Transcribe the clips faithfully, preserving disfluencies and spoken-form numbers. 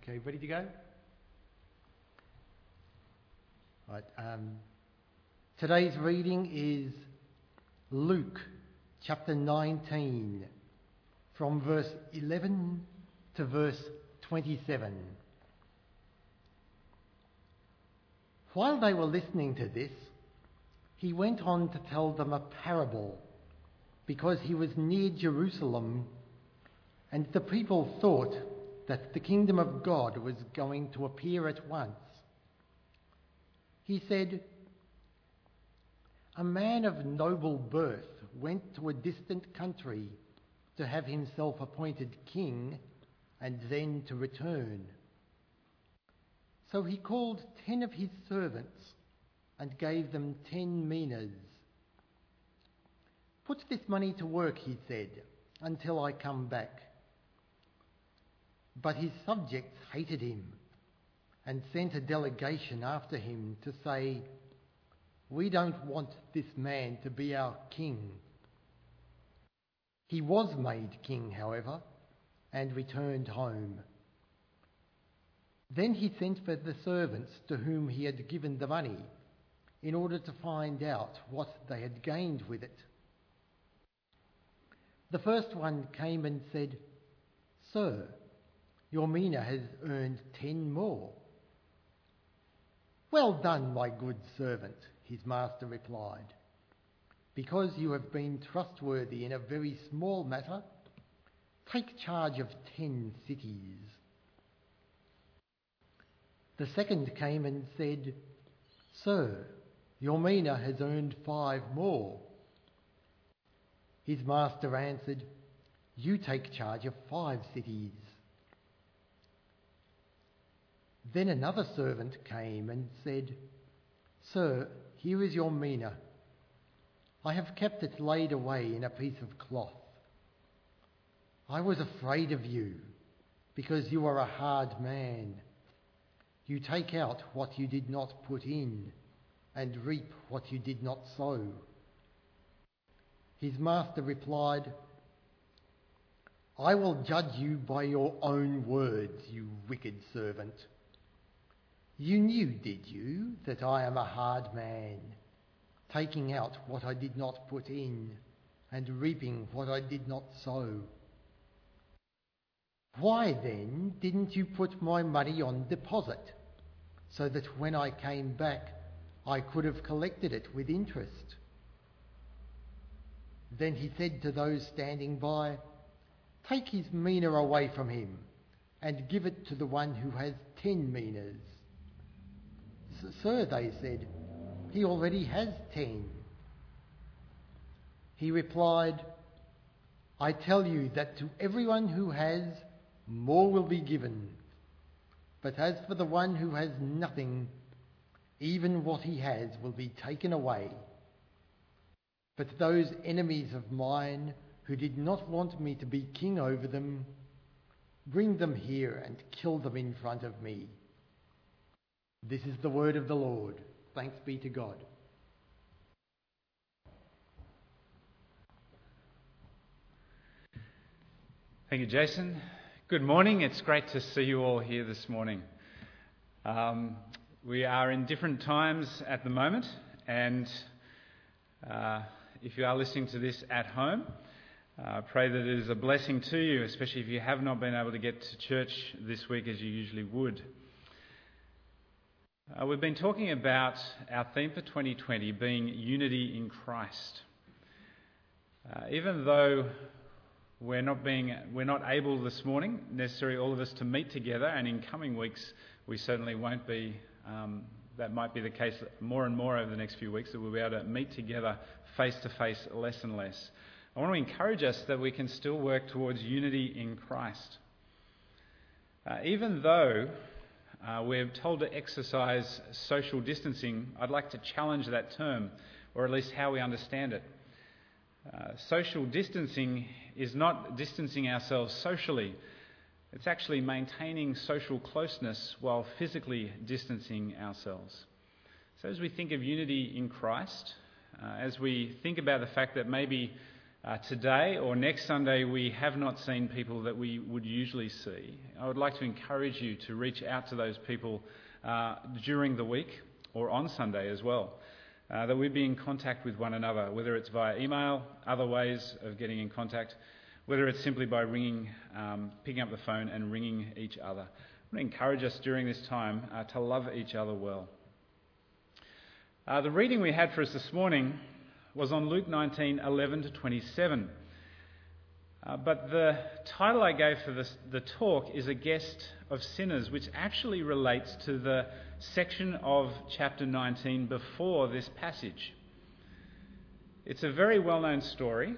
Okay, ready to go? Right. Um, today's reading is Luke chapter nineteen, from verse eleven to verse twenty-seven. While they were listening to this, he went on to tell them a parable, because he was near Jerusalem, and the people thought that the kingdom of God was going to appear at once. He said, "A man of noble birth went to a distant country to have himself appointed king and then to return. So he called ten of his servants and gave them ten minas. 'Put this money to work,' he said, 'until I come back.' But his subjects hated him and sent a delegation after him to say, 'We don't want this man to be our king.' He was made king, however, and returned home. Then he sent for the servants to whom he had given the money, in order to find out what they had gained with it. The first one came and said, 'Sir, your mina has earned ten more.' 'Well done, my good servant,' his master replied. 'Because you have been trustworthy in a very small matter, take charge of ten cities.' The second came and said, 'Sir, your mina has earned five more.' His master answered, 'You take charge of five cities.' Then another servant came and said, 'Sir, here is your mina. I have kept it laid away in a piece of cloth. I was afraid of you, because you are a hard man. You take out what you did not put in, and reap what you did not sow.' His master replied, 'I will judge you by your own words, you wicked servant. You knew, did you, that I am a hard man, taking out what I did not put in, and reaping what I did not sow? Why then didn't you put my money on deposit, so that when I came back I could have collected it with interest?' Then he said to those standing by, 'Take his mina away from him, and give it to the one who has ten minas.' 'Sir,' they said, 'he already has ten.' He replied, 'I tell you that to everyone who has, more will be given. But as for the one who has nothing, even what he has will be taken away. But those enemies of mine who did not want me to be king over them, bring them here and kill them in front of me.' This is the word of the Lord. Thanks be to God." Thank you, Jason. Good morning. It's great to see you all here this morning. Um, we are in different times at the moment, and uh, if you are listening to this at home, I uh, pray that it is a blessing to you, especially if you have not been able to get to church this week as you usually would. Uh, we've been talking about our theme for twenty twenty being unity in Christ. Uh, even though we're not being, we're not able this morning, necessarily all of us, to meet together, and in coming weeks we certainly won't be. Um, that might be the case more and more over the next few weeks, that we'll be able to meet together face to face less and less. I want to encourage us that we can still work towards unity in Christ, uh, even though. Uh, we're told to exercise social distancing. I'd like to challenge that term, or at least how we understand it. Uh, social distancing is not distancing ourselves socially. It's actually maintaining social closeness while physically distancing ourselves. So as we think of unity in Christ, uh, as we think about the fact that maybe uh, today or next Sunday we have not seen people that we would usually see, I would like to encourage you to reach out to those people uh, during the week or on Sunday as well, uh, that we be in contact with one another, whether it's via email, other ways of getting in contact, whether it's simply by ringing, um, picking up the phone and ringing each other. I want to encourage us during this time uh, to love each other well. Uh, the reading we had for us this morning was on Luke nineteen, eleven to twenty-seven. Uh, but the title I gave for this, the talk is A Guest of Sinners, which actually relates to the section of chapter nineteen before this passage. It's a very well-known story,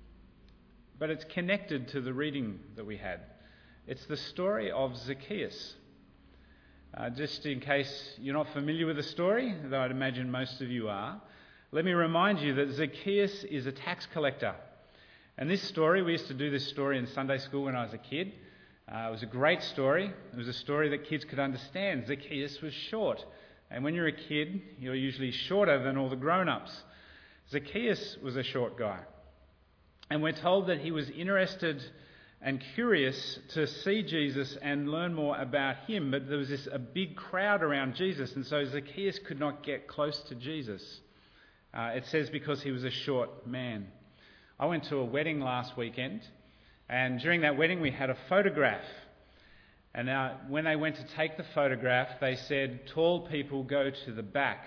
but it's connected to the reading that we had. It's the story of Zacchaeus. Uh, just in case you're not familiar with the story, though I'd imagine most of you are, let me remind you that Zacchaeus is a tax collector. And this story, we used to do this story in Sunday school when I was a kid. Uh, it was a great story. It was a story that kids could understand. Zacchaeus was short. And when you're a kid, you're usually shorter than all the grown-ups. Zacchaeus was a short guy. And we're told that he was interested and curious to see Jesus and learn more about him. But there was this a big crowd around Jesus, and so Zacchaeus could not get close to Jesus. Uh, it says because he was a short man. I went to a wedding last weekend, and during that wedding we had a photograph. And uh, when they went to take the photograph, they said, tall people go to the back.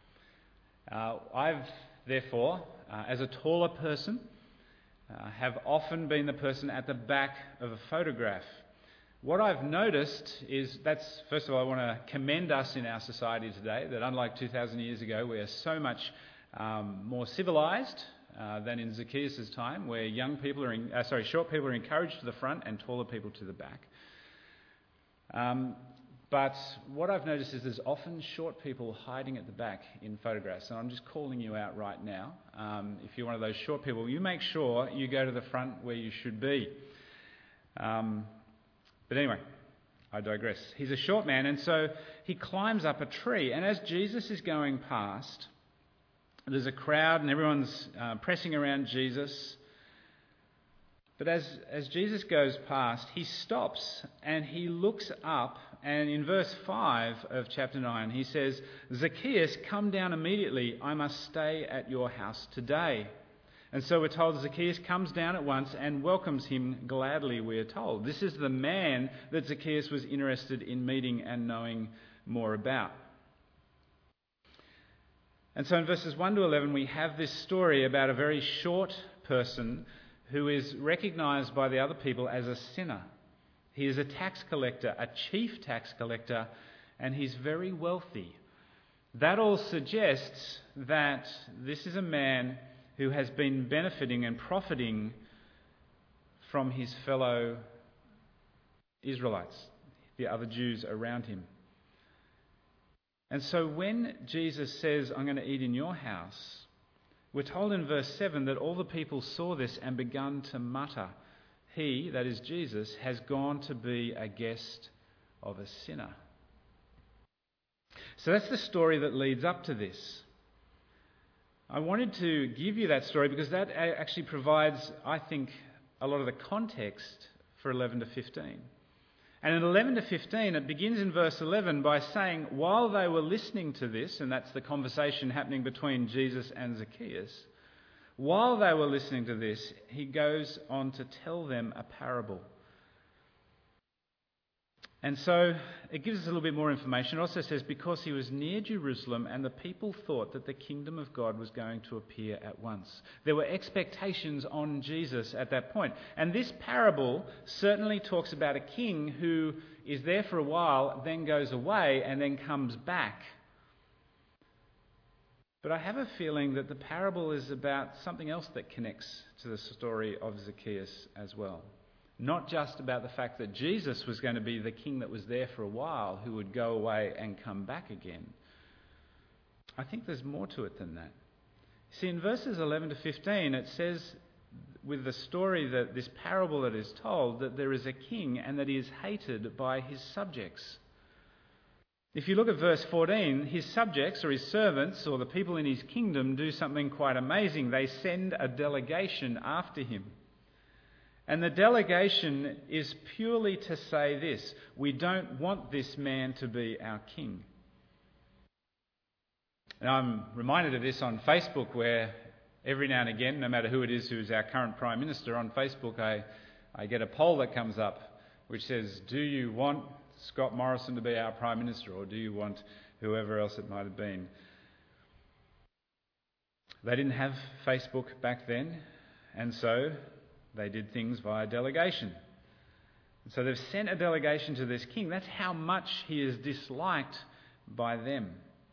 Uh, I've, therefore, uh, as a taller person, uh, have often been the person at the back of a photograph. What I've noticed is, that's, first of all, I want to commend us in our society today, that unlike two thousand years ago, we are so much um, more civilised Uh, than in Zacchaeus' time, where young people are, in, uh, sorry, short people are encouraged to the front and taller people to the back. Um, but what I've noticed is there's often short people hiding at the back in photographs, and I'm just calling you out right now. Um, if you're one of those short people, you make sure you go to the front where you should be. Um, but anyway, I digress. He's a short man, and so he climbs up a tree, and as Jesus is going past, there's a crowd and everyone's uh, pressing around Jesus. But as, as Jesus goes past, he stops and he looks up, and in verse five of chapter nine, he says, Zacchaeus, come down immediately. I must stay at your house today. And so we're told Zacchaeus comes down at once and welcomes him gladly, we're told. This is the man that Zacchaeus was interested in meeting and knowing more about. And so in verses one to eleven, we have this story about a very short person who is recognised by the other people as a sinner. He is a tax collector, a chief tax collector, and he's very wealthy. That all suggests that this is a man who has been benefiting and profiting from his fellow Israelites, the other Jews around him. And so when Jesus says, I'm going to eat in your house, we're told in verse seven that all the people saw this and began to mutter, he, that is Jesus, has gone to be a guest of a sinner. So that's the story that leads up to this. I wanted to give you that story because that actually provides, I think, a lot of the context for eleven to fifteen. And in eleven to fifteen, it begins in verse eleven by saying, while they were listening to this, and that's the conversation happening between Jesus and Zacchaeus, while they were listening to this, he goes on to tell them a parable. And so it gives us a little bit more information. It also says, because he was near Jerusalem and the people thought that the kingdom of God was going to appear at once. There were expectations on Jesus at that point. And this parable certainly talks about a king who is there for a while, then goes away and then comes back. But I have a feeling that the parable is about something else that connects to the story of Zacchaeus as well. Not just about the fact that Jesus was going to be the king that was there for a while, who would go away and come back again. I think there's more to it than that. See, in verses eleven to fifteen, it says, with the story, that this parable that is told, that there is a king and that he is hated by his subjects. If you look at verse fourteen, his subjects or his servants or the people in his kingdom do something quite amazing. They send a delegation after him. And the delegation is purely to say this: we don't want this man to be our king. And I'm reminded of this on Facebook, where every now and again, no matter who it is who's our current Prime Minister, on Facebook I, I get a poll that comes up which says, do you want Scott Morrison to be our Prime Minister, or do you want whoever else it might have been? They didn't have Facebook back then, and so they did things via delegation. And so they've sent a delegation to this king. That's how much he is disliked by them.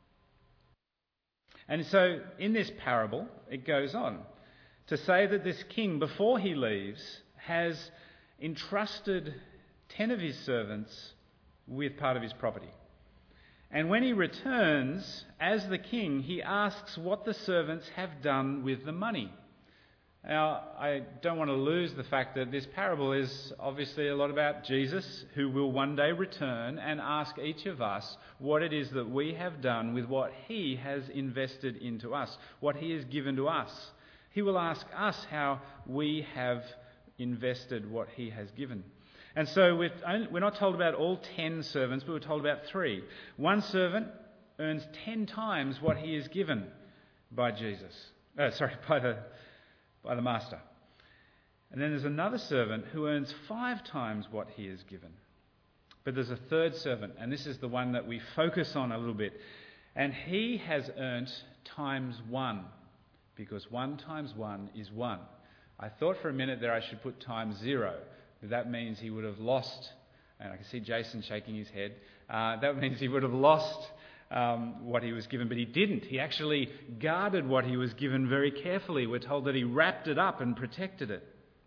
And so in this parable, it goes on to say that this king, before he leaves, has entrusted ten of his servants with part of his property. And when he returns, as the king, he asks what the servants have done with the money. Now, I don't want to lose the fact that this parable is obviously a lot about Jesus, who will one day return and ask each of us what it is that we have done with what he has invested into us, what he has given to us. He will ask us how we have invested what he has given. And so we're, only, we're not told about all ten servants, but we're told about three. One servant earns ten times what he is given by Jesus. Uh, sorry, by the... by the master. And then there's another servant who earns five times what he is given. But there's a third servant, and this is the one that we focus on a little bit. And he has earned times one, because one times one is one. I thought for a minute there I should put times zero. That means he would have lost, and I can see Jason shaking his head, uh, that means he would have lost Um, what he was given, but he didn't. He actually guarded what he was given very carefully. We're told that he wrapped it up and protected it.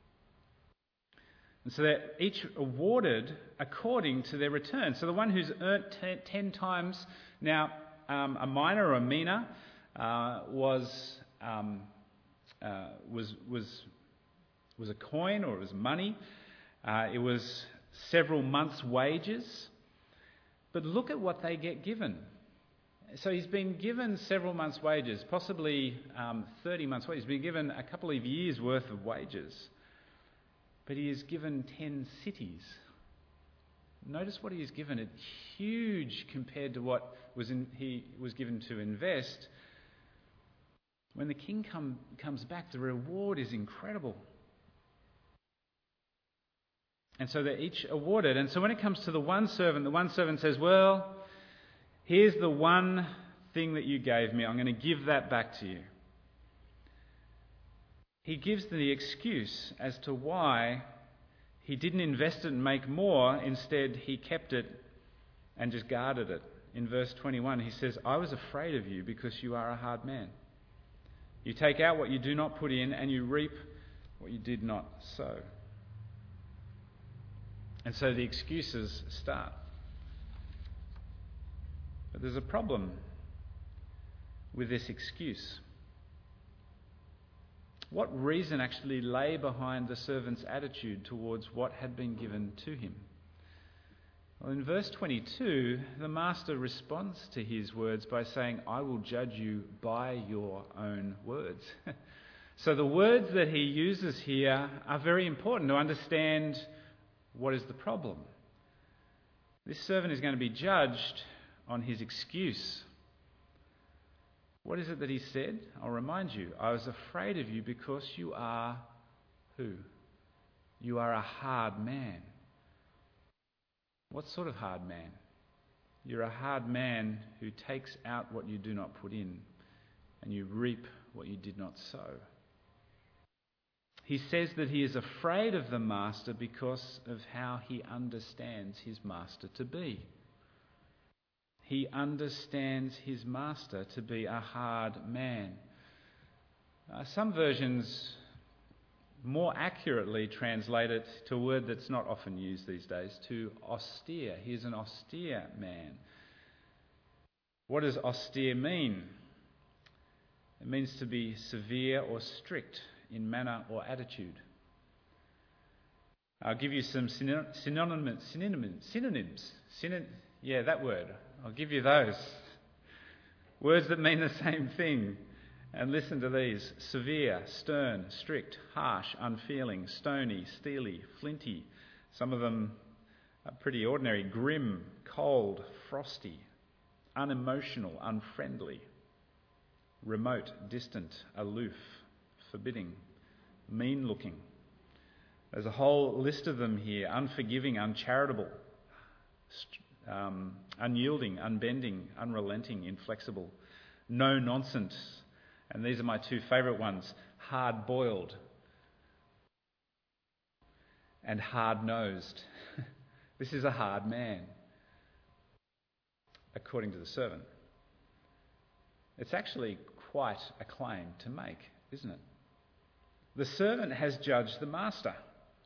And so they're each awarded according to their return. So the one who's earned ten, ten times, now um, a mina or a mina uh, was, um, uh, was was was a coin, or it was money. Uh, it was several months' wages. But look at what they get given. So he's been given several months' wages, possibly um, thirty months' wages. He's been given a couple of years' worth of wages. But he is given ten cities. Notice what he is given. It's huge compared to what was in, he was given to invest. When the king come, comes back, the reward is incredible. And so they're each awarded. And so when it comes to the one servant, the one servant says, well, here's the one thing that you gave me. I'm going to give that back to you. He gives the excuse as to why he didn't invest it and make more. Instead, he kept it and just guarded it. In verse twenty-one, he says, I was afraid of you because you are a hard man. You take out what you do not put in, and you reap what you did not sow. And so the excuses start. But there's a problem with this excuse. What reason actually lay behind the servant's attitude towards what had been given to him? Well, in verse twenty-two, the master responds to his words by saying, I will judge you by your own words. So the words that he uses here are very important to understand what is the problem. This servant is going to be judged on his excuse. What is it that he said? I'll remind you. I was afraid of you because you are who? You are a hard man. What sort of hard man? You're a hard man who takes out what you do not put in, and you reap what you did not sow. He says that he is afraid of the master because of how he understands his master to be. He understands his master to be a hard man. Uh, some versions more accurately translate it to a word that's not often used these days, to austere. He is an austere man. What does austere mean? It means to be severe or strict in manner or attitude. I'll give you some synonyms. Synonyms. Synonyms. Synonyms. Yeah, that word. I'll give you those. Words that mean the same thing. And listen to these. Severe, stern, strict, harsh, unfeeling, stony, steely, flinty. Some of them are pretty ordinary. Grim, cold, frosty, unemotional, unfriendly, remote, distant, aloof, forbidding, mean-looking. There's a whole list of them here. Unforgiving, uncharitable, um, unyielding, unbending, unrelenting, inflexible, no nonsense. And these are my two favourite ones, hard-boiled and hard-nosed. This is a hard man, according to the servant. It's actually quite a claim to make, isn't it? The servant has judged the master.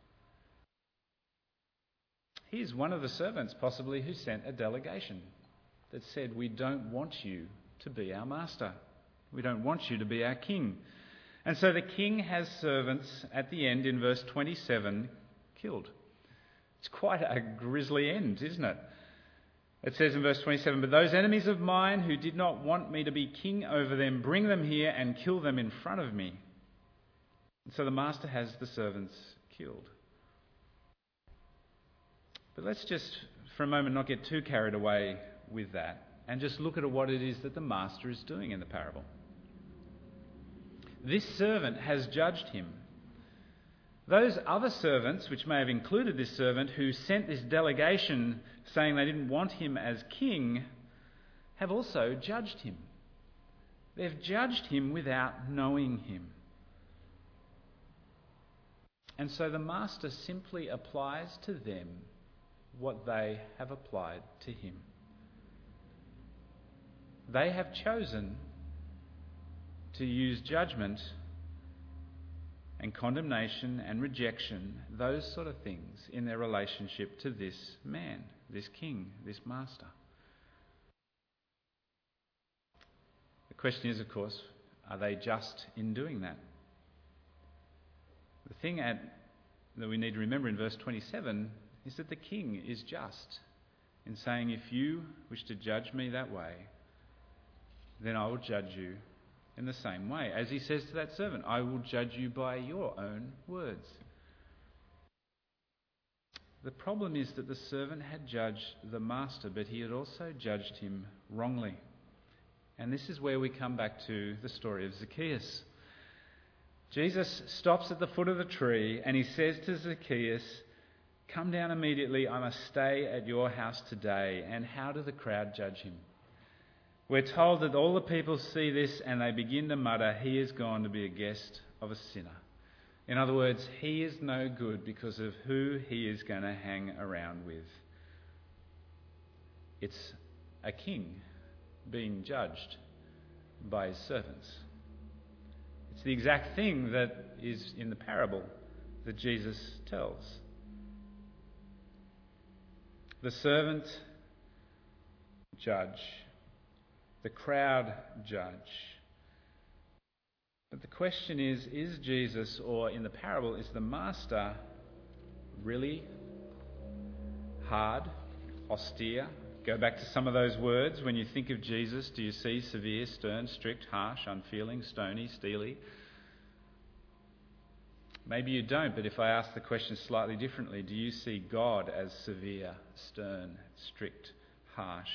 He's one of the servants, possibly, who sent a delegation that said, we don't want you to be our master. We don't want you to be our king. And so the king has servants at the end in verse twenty-seven killed. It's quite a grisly end, isn't it? It says in verse twenty-seven, but those enemies of mine who did not want me to be king over them, bring them here and kill them in front of me. And so the master has the servants killed. But let's just, for a moment, not get too carried away with that and just look at what it is that the master is doing in the parable. This servant has judged him. Those other servants, which may have included this servant, who sent this delegation saying they didn't want him as king, have also judged him. They've judged him without knowing him. And so the master simply applies to them what they have applied to him. They have chosen to use judgment and condemnation and rejection, those sort of things, in their relationship to this man, this king, this master. The question is, of course, are they just in doing that? The thing at, that we need to remember in verse twenty-seven is that the king is just in saying, if you wish to judge me that way, then I will judge you in the same way. As he says to that servant, I will judge you by your own words. The problem is that the servant had judged the master, but he had also judged him wrongly. And this is where we come back to the story of Zacchaeus. Jesus stops at the foot of the tree and he says to Zacchaeus, come down immediately, I must stay at your house today. And how do the crowd judge him? We're told that all the people see this and they begin to mutter, he is gone to be a guest of a sinner. In other words, he is no good because of who he is going to hang around with. It's a king being judged by his servants. It's the exact thing that is in the parable that Jesus tells. The servant judge. The crowd judge. But the question is, is Jesus, or in the parable, is the master really hard, austere? Go back to some of those words. When you think of Jesus, do you see severe, stern, strict, harsh, unfeeling, stony, steely? Maybe you don't, but if I ask the question slightly differently, do you see God as severe, stern, strict, harsh?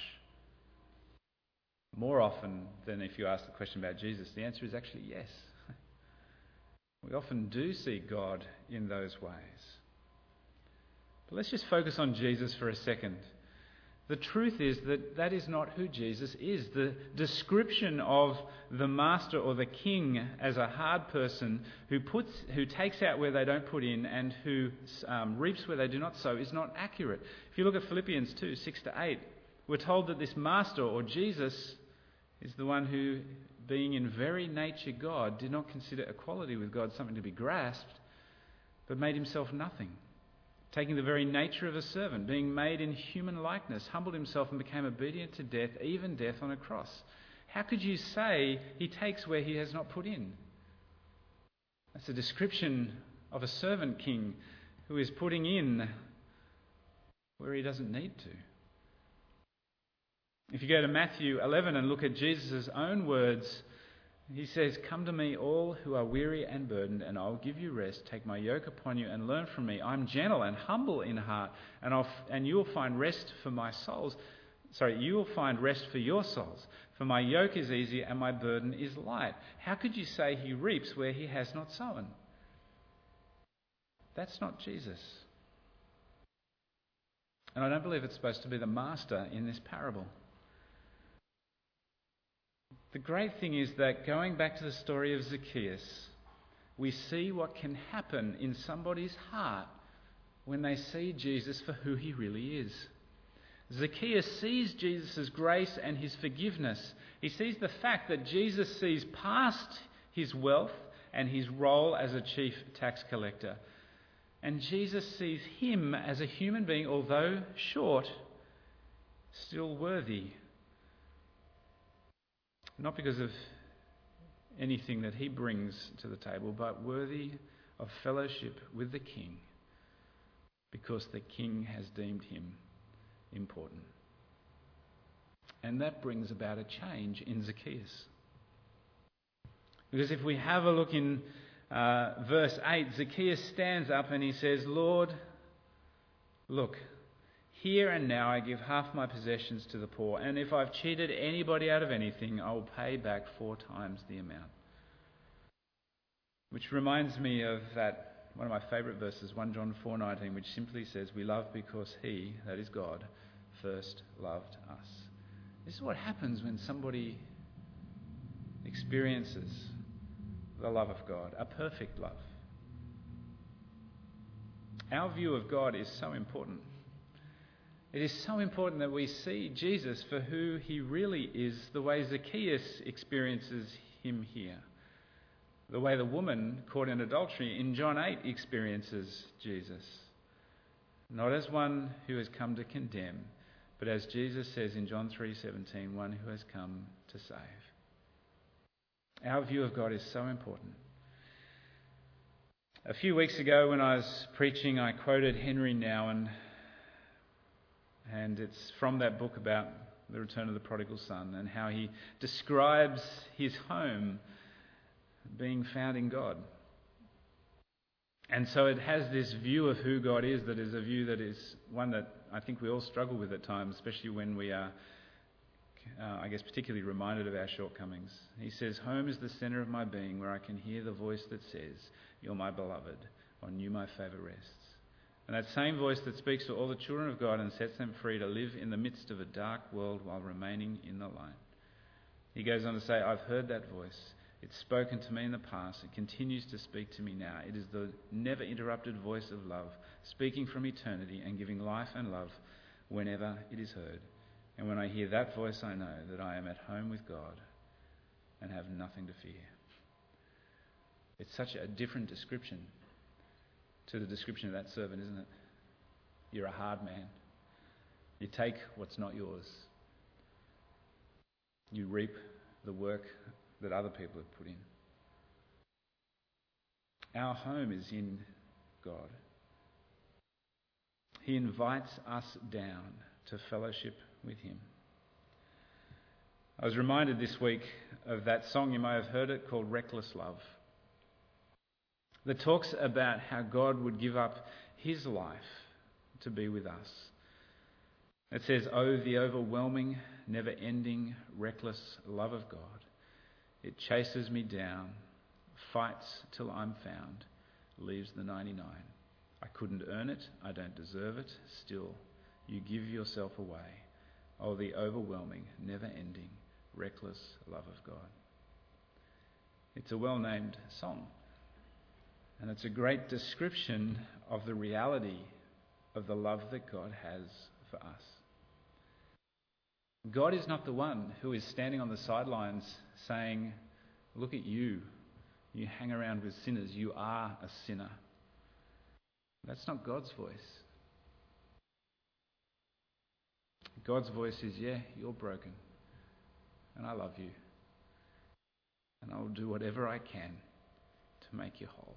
More often than if you ask the question about Jesus, the answer is actually yes. We often do see God in those ways. But let's just focus on Jesus for a second. The truth is that that is not who Jesus is. The description of the master or the king as a hard person who puts, who takes out where they don't put in and who um, reaps where they do not sow is not accurate. If you look at Philippians two, six to eight, we're told that this master or Jesus is the one who, being in very nature God, did not consider equality with God something to be grasped, but made himself nothing. Taking the very nature of a servant, being made in human likeness, humbled himself and became obedient to death, even death on a cross. How could you say he takes where he has not put in? That's a description of a servant king who is putting in where he doesn't need to. If you go to Matthew eleven and look at Jesus' own words, he says, "Come to me, all who are weary and burdened, and I'll give you rest. Take my yoke upon you and learn from me. I'm gentle and humble in heart, and I'll f- and you will find rest for my souls. Sorry, you will find rest for your souls. For my yoke is easy and my burden is light." How could you say he reaps where he has not sown? That's not Jesus. And I don't believe it's supposed to be the master in this parable. The great thing is that going back to the story of Zacchaeus, we see what can happen in somebody's heart when they see Jesus for who he really is. Zacchaeus sees Jesus' grace and his forgiveness. He sees the fact that Jesus sees past his wealth and his role as a chief tax collector. And Jesus sees him as a human being, although short, still worthy. Not because of anything that he brings to the table, but worthy of fellowship with the King, because the King has deemed him important. And that brings about a change in Zacchaeus. Because if we have a look in uh, verse eight, Zacchaeus stands up and he says, "Lord, look, here and now I give half my possessions to the poor, and if I've cheated anybody out of anything, I will pay back four times the amount." Which reminds me of that, one of my favourite verses, First John four nineteen, which simply says, "We love because he," that is God, "first loved us." This is what happens when somebody experiences the love of God, a perfect love. Our view of God is so important. It is so important that we see Jesus for who he really is, the way Zacchaeus experiences him here. The way the woman caught in adultery in John eight experiences Jesus. Not as one who has come to condemn, but as Jesus says in John three seventeen, one who has come to save. Our view of God is so important. A few weeks ago when I was preaching, I quoted Henry Nouwen, and it's from that book about the return of the prodigal son and how he describes his home being found in God. And so it has this view of who God is that is a view that is one that I think we all struggle with at times, especially when we are, uh, I guess, particularly reminded of our shortcomings. He says, "Home is the centre of my being, where I can hear the voice that says, 'You're my beloved, on you my favour rests.' And that same voice that speaks to all the children of God and sets them free to live in the midst of a dark world while remaining in the light." He goes on to say, "I've heard that voice. It's spoken to me in the past. It continues to speak to me now. It is the never-interrupted voice of love, speaking from eternity and giving life and love whenever it is heard. And when I hear that voice, I know that I am at home with God and have nothing to fear." It's such a different description to the description of that servant, isn't it? You're a hard man. You take what's not yours. You reap the work that other people have put in. Our home is in God. He invites us down to fellowship with him. I was reminded this week of that song, you may have heard it, called "Reckless Love," that talks about how God would give up his life to be with us. It says, "Oh, the overwhelming, never-ending, reckless love of God. It chases me down, fights till I'm found, leaves the ninety-nine. I couldn't earn it, I don't deserve it, still you give yourself away. Oh, the overwhelming, never-ending, reckless love of God." It's a well-named song, and it's a great description of the reality of the love that God has for us. God is not the one who is standing on the sidelines saying, "Look at you, you hang around with sinners, you are a sinner." That's not God's voice. God's voice is, "Yeah, you're broken, and I love you, and I will do whatever I can to make you whole."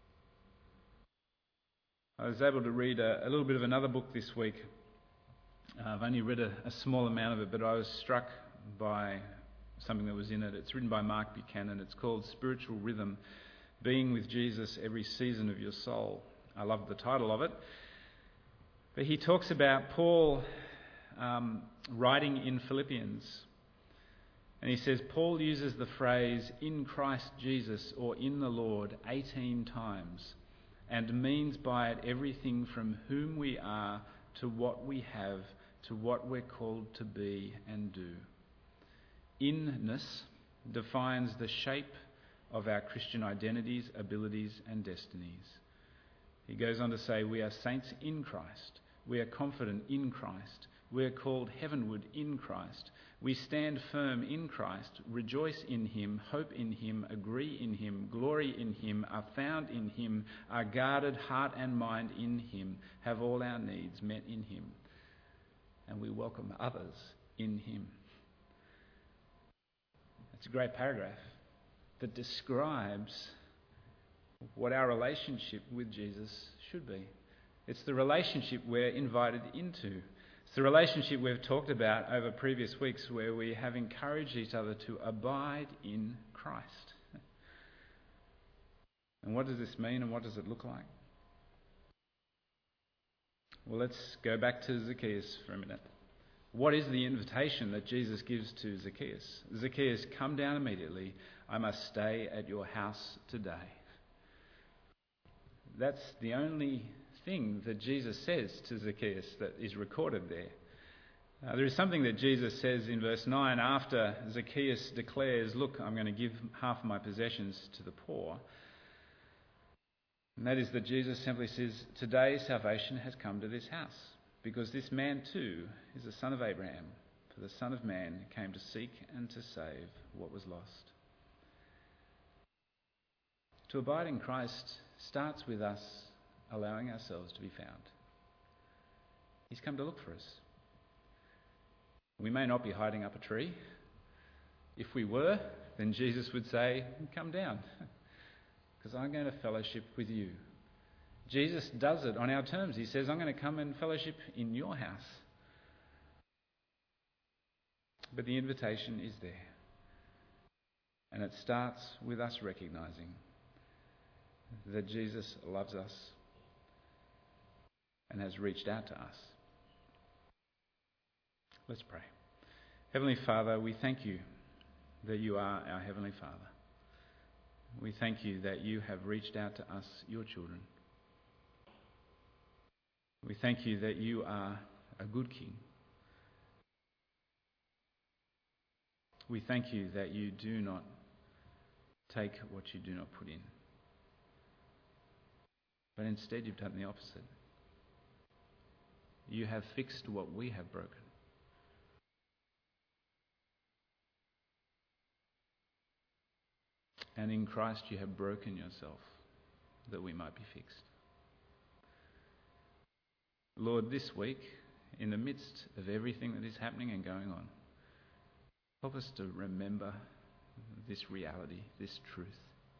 I was able to read a, a little bit of another book this week Uh, I've only read a, a small amount of it, but I was struck by something that was in it. It's written by Mark Buchanan. It's called Spiritual Rhythm, Being with Jesus Every Season of Your Soul. I love the title of it. But he talks about Paul um, writing in Philippians. And he says, Paul uses the phrase, in Christ Jesus or in the Lord, eighteen times, and means by it everything from whom we are to what we have, to what we're called to be and do. Inness defines the shape of our Christian identities, abilities and destinies. He goes on to say, we are saints in Christ. We are confident in Christ. We are called heavenward in Christ. We stand firm in Christ, rejoice in him, hope in him, agree in him, glory in him, are found in him, are guarded heart and mind in him, have all our needs met in him, and we welcome others in him. It's a great paragraph that describes what our relationship with Jesus should be. It's the relationship we're invited into. It's the relationship we've talked about over previous weeks, where we have encouraged each other to abide in Christ. And what does this mean, and what does it look like? Well, let's go back to Zacchaeus for a minute. What is the invitation that Jesus gives to Zacchaeus? Zacchaeus, come down immediately. I must stay at your house today. That's the only thing that Jesus says to Zacchaeus that is recorded there. Uh, there is something that Jesus says in verse nine after Zacchaeus declares, look, I'm going to give half of my possessions to the poor. And that is that Jesus simply says, today salvation has come to this house, because this man too is the son of Abraham. For the Son of Man came to seek and to save what was lost. To abide in Christ starts with us allowing ourselves to be found. He's come to look for us. We may not be hiding up a tree. If we were, then Jesus would say, come down, because I'm going to fellowship with you. Jesus does it on our terms. He says, I'm going to come and fellowship in your house. But the invitation is there. And it starts with us recognising that Jesus loves us and has reached out to us. Let's pray. Heavenly Father, we thank you that you are our Heavenly Father. We thank you that you have reached out to us, your children. We thank you that you are a good King. We thank you that you do not take what you do not put in, but instead you've done the opposite. You have fixed what we have broken. And in Christ you have broken yourself that we might be fixed. Lord, this week, in the midst of everything that is happening and going on, help us to remember this reality, this truth,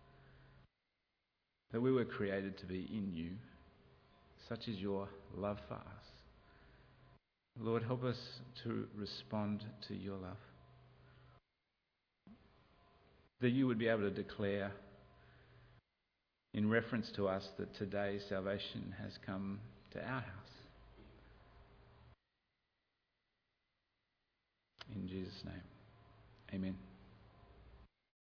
that we were created to be in you. Such is your love for us. Lord, help us to respond to your love. That you would be able to declare in reference to us that today salvation has come to our house. In Jesus' name, amen.